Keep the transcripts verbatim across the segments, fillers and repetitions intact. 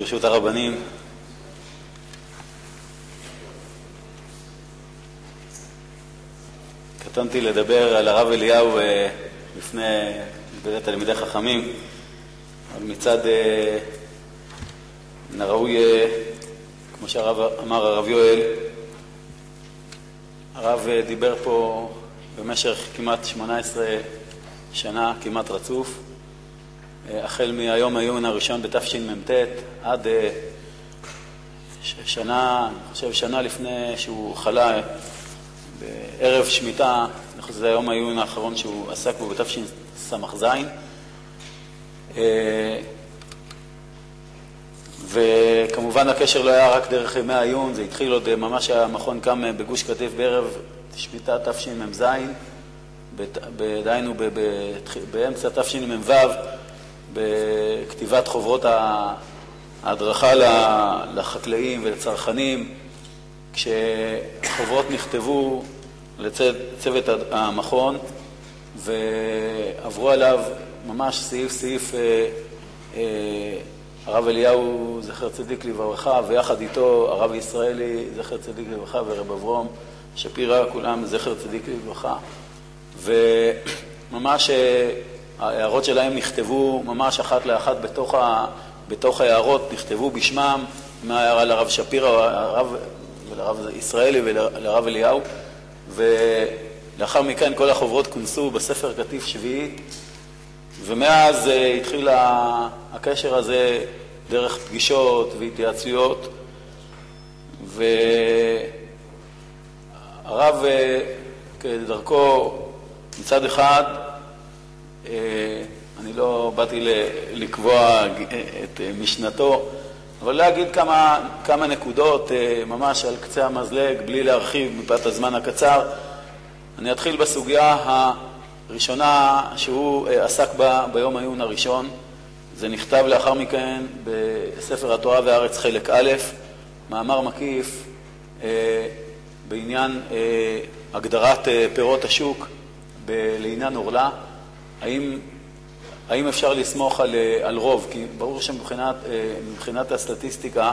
ברשות הרבנים. קטנתי לדבר על הרב אליהו לפני תלמידי חכמים, אבל מצד מן הראוי, כמו שהרב אמר הרב יואל, הרב דיבר פה במשך כמעט שמונה עשרה שנה, כמעט רצוף, החל מהיום העיון הראשון בתשמ"ט עד שנה, אני חושב שנה לפני שהוא חלה, בערב שמיטה, אני חושב שזה היום העיון האחרון שהוא עסק בו בתשס"ז, וכמובן הקשר לא היה רק דרך ימי העיון, זה התחיל עוד ממש המכון קם בגוש קטיף בערב שמיטה תשמ"ז, דהיינו באמצע תשמ"ו, בכתיבת חוברות ההדרכה לחקלאים ולצרכנים. כשחוברות נכתבו לצוות המכון ועברו עליו ממש סעיף סעיף, הרב אליהו זכר צדיק לברכה ויחד איתו הרב ישראלי זכר צדיק לברכה ורב אברום שפירא, כולם זכר צדיק לברכה, וממש ההערות שלהם נכתבו ממש אחת לאחת בתוך, ה, בתוך ההערות, נכתבו בשמם, מההערה לרב שפירא, הרב, לרב ישראלי ולרב אליהו, ולאחר מכן כל החוברות כונסו בספר קטיף שביעי, ומאז התחיל הקשר הזה דרך פגישות והתייעצויות, והרב כדרכו מצד אחד, אני לא באתי לקבוע את משנתו, אבל להגיד כמה, כמה נקודות ממש על קצה המזלג, בלי להרחיב מפאת הזמן הקצר. אני אתחיל בסוגיה הראשונה שהוא עסק בה ביום העיון הראשון. זה נכתב לאחר מכן בספר התורה והארץ חלק א', מאמר מקיף בעניין הגדרת פירות השוק לעניין אורלה. האם, האם אפשר לסמוך על, על רוב? כי ברור שמבחינת מבחינת הסטטיסטיקה,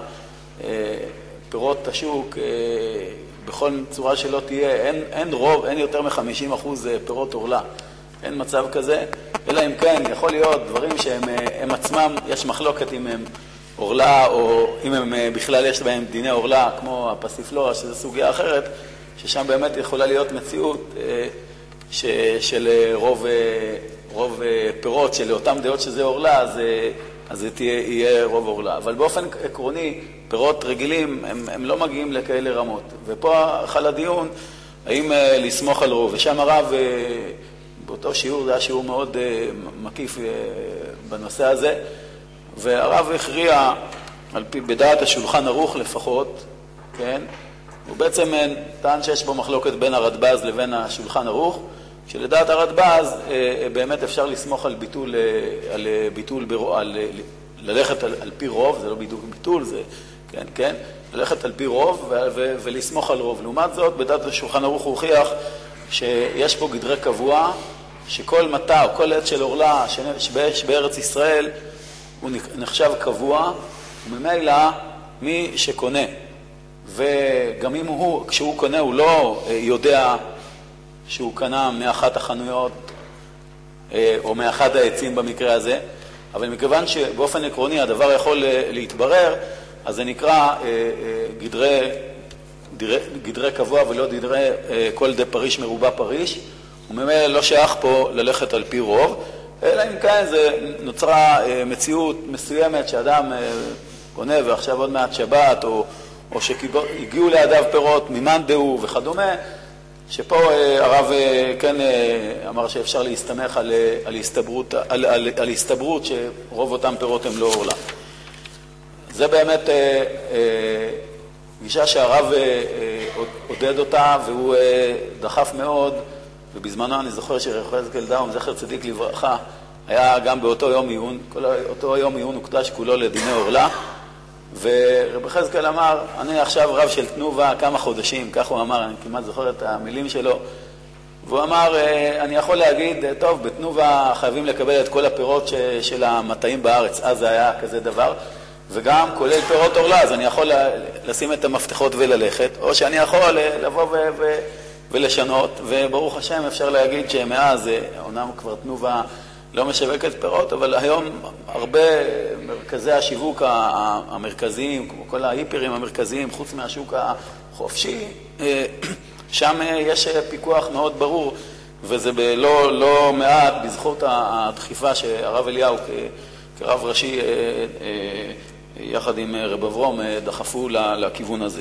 פירות השוק, בכל צורה שלא תהיה, אין, אין רוב, אין יותר מ-חמישים אחוז פירות אורלה. אין מצב כזה, אלא אם כן, יכול להיות דברים שהם הם עצמם, יש מחלוקת אם הם אורלה, או אם הם בכלל יש בהם דיני אורלה, כמו הפסיפלורה, שזו סוגיה אחרת, ששם באמת יכולה להיות מציאות ש, של רוב, רוב פירות, של אותם דעות שזה אורלה, אז, אז זה תהיה, יהיה רוב אורלה. אבל באופן עקרוני, פירות רגילים, הם, הם לא מגיעים לכאלה רמות. ופה חל הדיון, האם לסמוך על רוב. ושם הרב, באותו שיעור, זה היה שיעור מאוד מקיף בנושא הזה, והרב הכריע, על פי, בדעת השולחן ערוך לפחות, כן? הוא בעצם טען שיש בו מחלוקת בין הרדב"ז לבין השולחן ערוך, שלדעת הרדב"ז באמת אפשר לסמוך על ביטול, על ביטול, על ללכת על, על פי רוב, זה לא בדיוק ביטול, זה, כן, כן, ללכת על פי רוב ו, ו, ולסמוך על רוב. לעומת זאת, בדעת השולחן ערוך הוא הוכיח שיש פה גדרי קבוע, שכל מטע או כל עת של אורלה שיש בארץ ישראל הוא נחשב קבוע, וממילא מי שקונה, וגם אם הוא, כשהוא קונה, הוא לא יודע שהוא קנה מאחת החנויות או מאחד העצים במקרה הזה, אבל מכיוון שבאופן עקרוני הדבר יכול להתברר, אז זה נקרא גדרי, גדרי, גדרי קבוע ולא גדרי כל די פריש מרובע פריש, וממילא לא שייך פה ללכת על פי רוב, אלא אם כן זה נוצרה מציאות מסוימת שאדם קונה ועכשיו עוד מעט שבת, או, או שהגיעו לידיו פירות ממאן דהו וכדומה, שפה הרב כן אמר שאפשר להסתמך על, על, הסתברות, על, על, על הסתברות שרוב אותם פירות הם לא אורלה. זה באמת גישה שהרב עודד אותה והוא דחף מאוד, ובזמנו אני זוכר שרב יחזקאל דאום, זכר צדיק לברכה, היה גם באותו יום עיון, כל אותו יום עיון הוקדש כולו לדיני אורלה, ורב יחזקאל אמר, אני עכשיו רב של תנובה כמה חודשים, כך הוא אמר, אני כמעט זוכר את המילים שלו, והוא אמר, אני יכול להגיד, טוב, בתנובה חייבים לקבל את כל הפירות של המטעים בארץ, אז זה היה כזה דבר, וגם כולל פירות עורלה, אז אני יכול לשים את המפתחות וללכת, או שאני יכול לבוא ו- ו- ולשנות, וברוך השם אפשר להגיד שמאז, אומנם כבר תנובה לא משווקת פירות, אבל היום הרבה מרכזי השיווק המרכזיים, כמו כל ההיפרים המרכזיים, חוץ מהשוק החופשי, שם יש פיקוח מאוד ברור, וזה לא, לא מעט בזכות הדחיפה שהרב אליהו כרב ראשי יחד עם רב אברום דחפו לכיוון הזה.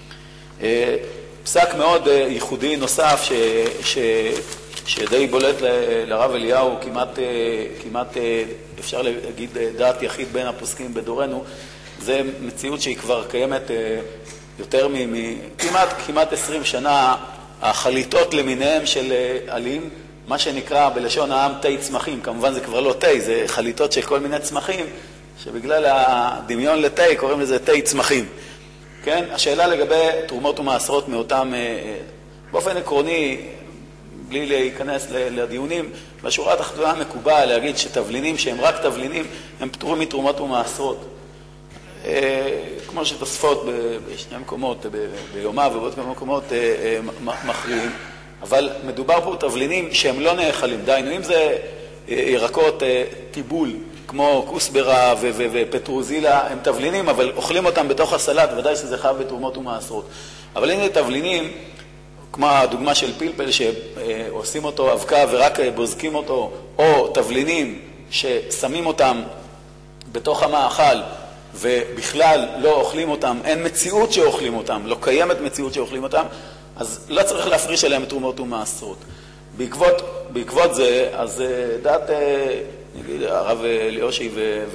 פסק מאוד ייחודי נוסף ש, ש, שדי בולט לרב אליהו, כמעט, כמעט אפשר להגיד דעת יחיד בין הפוסקים בדורנו, זה מציאות שהיא כבר קיימת יותר מ... כמעט, כמעט עשרים שנה, החליטות למיניהם של עלים, מה שנקרא בלשון העם תאי צמחים, כמובן זה כבר לא תאי, זה חליטות של כל מיני צמחים, שבגלל הדמיון לתאי קוראים לזה תאי צמחים. כן? השאלה לגבי תרומות ומעשרות מאותם, באופן עקרוני, בלי להיכנס לדיונים, בשורה התחתונה מקובל להגיד שתבלינים שהם רק תבלינים, הם פטורים מתרומות ומעשרות. כמו שתוספות בשני מקומות, ביומה ובעוד כמה מקומות מכריעים, אבל מדובר פה תבלינים שהם לא נאכלים, דיינו, אם זה ירקות טיבול, כמו כוסברה ופטרוזילה, הם תבלינים, אבל אוכלים אותם בתוך הסלט, ודאי שזה חייב בתרומות ומעשרות. אבל אם זה תבלינים, כמו הדוגמה של פלפל שעושים אותו אבקה ורק בוזקים אותו, או תבלינים ששמים אותם בתוך המאכל ובכלל לא אוכלים אותם, אין מציאות שאוכלים אותם, לא קיימת מציאות שאוכלים אותם, אז לא צריך להפריש עליהם תרומות ומעשרות. בעקבות, בעקבות זה, אז דעת, נגיד, הרב ליאושי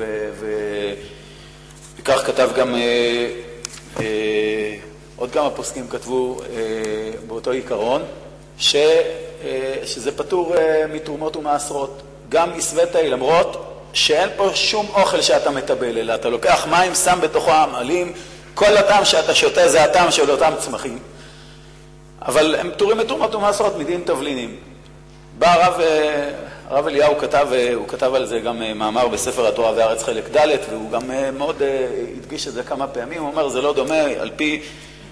וכך כתב גם, עוד כמה פוסקים כתבו באותו עיקרון, ש, שזה פטור מתרומות ומעשרות. גם מסווה, למרות שאין פה שום אוכל שאתה מטבל, אלא אתה לוקח מים, שם בתוכו עמלים, כל הטעם שאתה שותה זה הטעם של אותם צמחים. אבל הם פטורים מתרומות ומעשרות מדין תבלינים. בא הרב, הרב אליהו כתב, הוא כתב על זה גם מאמר בספר התורה והארץ חלק ד', והוא גם מאוד הדגיש את זה כמה פעמים, הוא אומר זה לא דומה, על פי,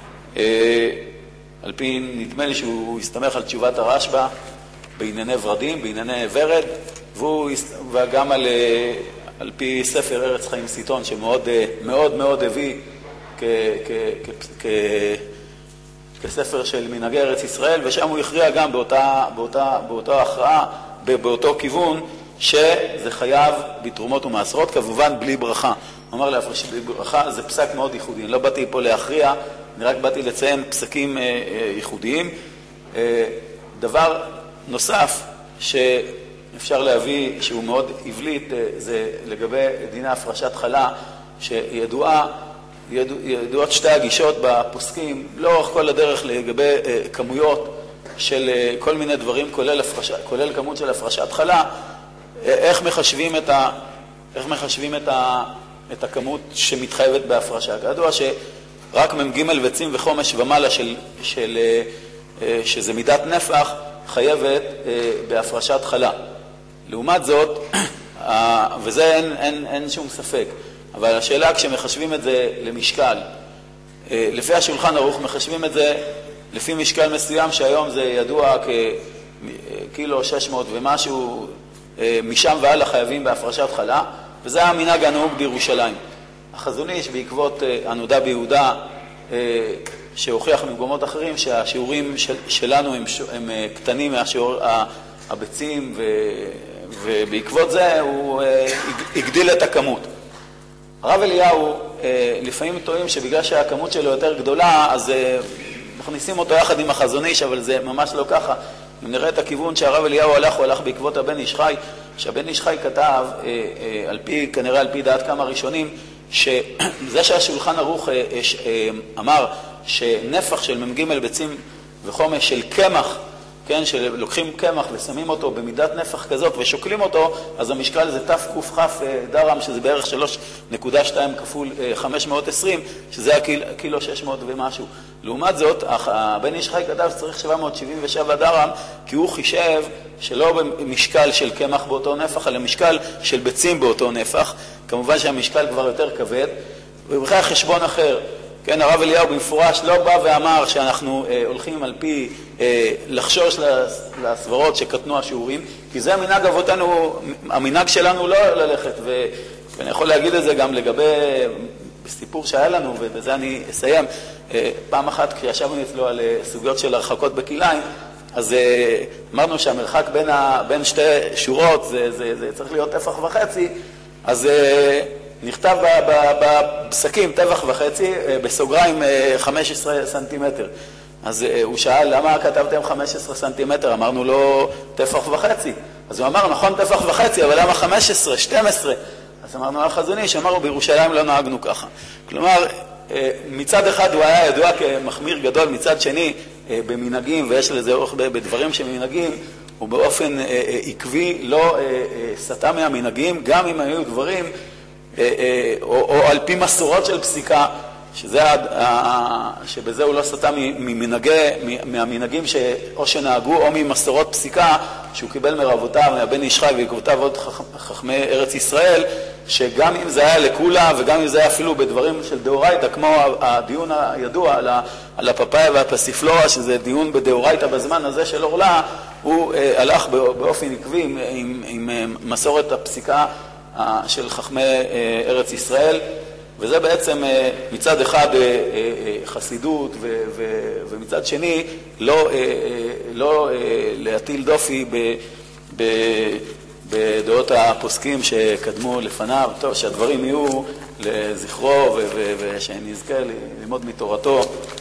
על פי נדמה לי שהוא הסתמך על תשובת הרשב"א בענייני ורדים, בענייני ורד, והוא, וגם על, על פי ספר ארץ חיים סיטון שמאוד מאוד מאוד הביא כ, כ, כ, כ, כספר של מנהגי ארץ ישראל, ושם הוא הכריע גם באותה, באותה, באותה הכרעה, באותו כיוון, שזה חייב בתרומות ומעשרות, כמובן בלי ברכה. הוא אמר להפריש בלי ברכה, זה פסק מאוד ייחודי. אני לא באתי פה להכריע, אני רק באתי לציין פסקים ייחודיים. דבר נוסף שאפשר להביא, שהוא מאוד הבליט, זה לגבי דיני הפרשת חלה, שידועה, ידוע, ידועות שתי הגישות בפוסקים, לאורך כל הדרך לגבי כמויות של כל מיני דברים, כולל, הפרש, כולל כמות של הפרשת חלה, איך מחשבים את, ה, איך מחשבים את, ה, את הכמות שמתחייבת בהפרשה. כידוע שרק ממג' וצים וחומש ומעלה של, של, שזה מידת נפח, חייבת בהפרשת חלה. לעומת זאת, וזה אין, אין, אין שום ספק, אבל השאלה כשמחשבים את זה למשקל, לפי השולחן ערוך מחשבים את זה לפי משקל מסוים שהיום זה ידוע כקילו שש מאות ומשהו, משם והלאה חייבים בהפרשת חלה, וזה המנהג הנהוג בירושלים. החזון איש בעקבות הנודע ביהודה, שהוכיח ממקומות אחרים שהשיעורים של, שלנו הם, הם קטנים מהשיעור הביצים, ו, ובעקבות זה הוא הגדיל את הכמות. הרב אליהו לפעמים טועים שבגלל שהכמות שלו יותר גדולה, אז מכניסים אותו יחד עם החזון איש, אבל זה ממש לא ככה. אם נראה את הכיוון שהרב אליהו הלך, הוא הלך בעקבות הבן איש חי, שהבן איש חי כתב, על פי, כנראה על פי דעת כמה ראשונים, שזה שהשולחן ערוך אמר שנפח של ממג' ביצים וחומש של קמח, כן, שלוקחים קמח ושמים אותו במידת נפח כזאת ושוקלים אותו, אז המשקל זה תף קוף חף דרם, שזה בערך שלוש נקודה שתיים כפול חמש מאות ועשרים, שזה הקילו שש מאות ומשהו. לעומת זאת, הבן איש חי כתב שצריך שבע מאות שבעים ושבע דרם, כי הוא חישב שלא במשקל של קמח באותו נפח, אלא משקל של ביצים באותו נפח. כמובן שהמשקל כבר יותר כבד, ובכלל חשבון אחר. כן, הרב אליהו במפורש לא בא ואמר שאנחנו אה, הולכים על פי אה, לחשוש לסברות שקטנו השיעורים, כי זה המנהג אבותינו, המנהג שלנו לא ללכת, ו, ואני יכול להגיד את זה גם לגבי סיפור שהיה לנו, ובזה אני אסיים. אה, פעם אחת כשישבנו אצלו על סוגיות של הרחקות בכליים, אז אה, אמרנו שהמרחק בין, ה, בין שתי שורות זה, זה, זה צריך להיות טפח וחצי, אז אה, נכתב בפסקים טבח וחצי, בסוגריים חמישה עשר סנטימטר. אז הוא שאל, למה כתבתם חמישה עשר סנטימטר? אמרנו לו, טפח וחצי. אז הוא אמר, נכון טפח וחצי, אבל למה חמש עשרה, שתים עשרה? אז אמרנו על חזוני, שאמרנו, בירושלים לא נהגנו ככה. כלומר, מצד אחד הוא היה ידוע כמחמיר גדול, מצד שני, במנהגים, ויש לזה אורך בדברים שמנהגים, הוא באופן עקבי לא סטה מהמנהגים, גם אם היו דברים, או, או על פי מסורות של פסיקה, שזה, שבזה הוא לא סטה ממנהגי, מהמנהגים שאו שנהגו או ממסורות פסיקה שהוא קיבל מרבותיו, מהבן איש חי ועקבותיו עוד חכמי ארץ ישראל, שגם אם זה היה לקולה וגם אם זה היה אפילו בדברים של דאורייתא, כמו הדיון הידוע על הפפאיה והפסיפלורה, שזה דיון בדאורייתא בזמן הזה של אורלה, הוא הלך באופן עקבי עם, עם, עם מסורת הפסיקה של חכמי ארץ ישראל, וזה בעצם מצד אחד חסידות, ומצד שני לא, לא להטיל דופי בדעות הפוסקים שקדמו לפניו, טוב, שהדברים יהיו לזכרו ושנזכה ללמוד מתורתו.